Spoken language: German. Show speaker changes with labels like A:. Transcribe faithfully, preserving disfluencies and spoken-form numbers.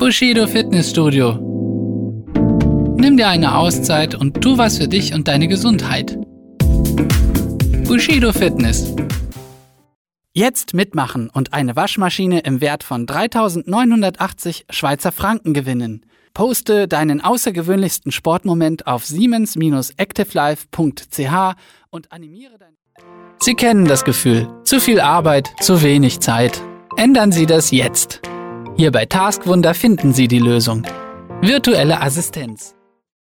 A: Bushido Fitnessstudio. Nimm dir eine Auszeit und tu was für dich und deine Gesundheit. Bushido Fitness. Jetzt mitmachen und eine Waschmaschine im Wert von dreitausendneunhundertachtzig Schweizer Franken gewinnen. Poste deinen außergewöhnlichsten Sportmoment auf siemens activelife punkt c h und animiere dein... Sie kennen das Gefühl. Zu viel Arbeit, zu wenig Zeit. Ändern Sie das jetzt. Hier bei Taskwunder finden Sie die Lösung. Virtuelle Assistenz.